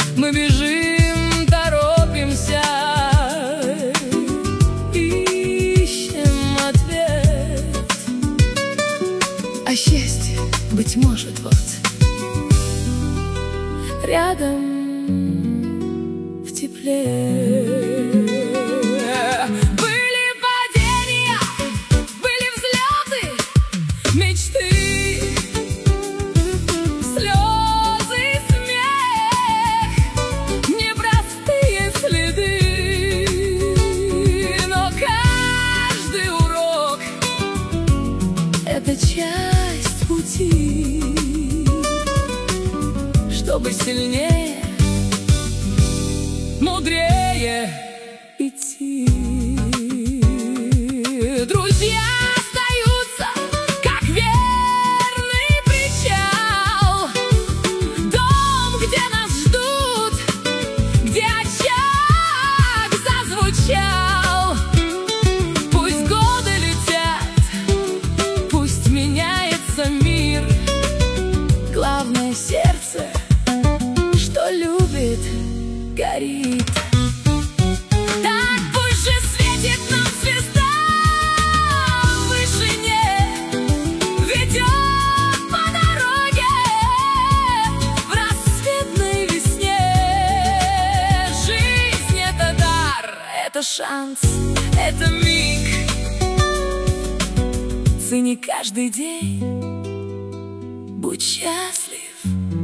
Мы бежим, торопимся, ищем ответ. А счастье, быть может, вот рядом в тепле. Были падения, были взлеты, мечты, слезы, смех, непростые следы. Но каждый урок — это часть пути, чтобы сильнее, мудрее идти. Друзья остаются, как верный причал, дом, где нас ждут, где очаг зазвучал. Пусть годы летят, пусть меняется мир, главное — сердце, что любит, горит. Так пусть же светит нам звезда в вышине, ведет по дороге в рассветной весне. Жизнь — это дар, это шанс, это миг. Цени каждый день, будь счастлив.